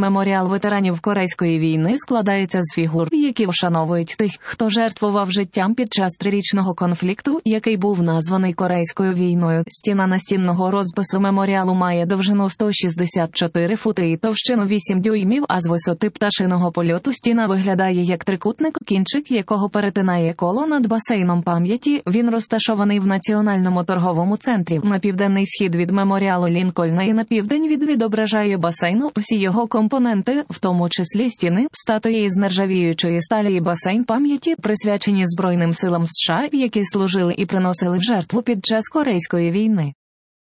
Меморіал ветеранів Корейської війни складається з фігур, які вшановують тих, хто жертвував життям під час трирічного конфлікту, який був названий Корейською війною. Стіна настінного розпису меморіалу має довжину 164 фути і товщину 8 дюймів, а з висоти пташиного польоту стіна виглядає як трикутник, кінчик якого перетинає коло над басейном пам'яті. Він розташований в Національному торговому центрі. На південний схід від меморіалу Лінкольна і на південь відображає басейну всі його компоненти, в тому числі стіни, статуї із нержавіючої сталі і басейн пам'яті, присвячені Збройним силам США, які служили і приносили в жертву під час Корейської війни.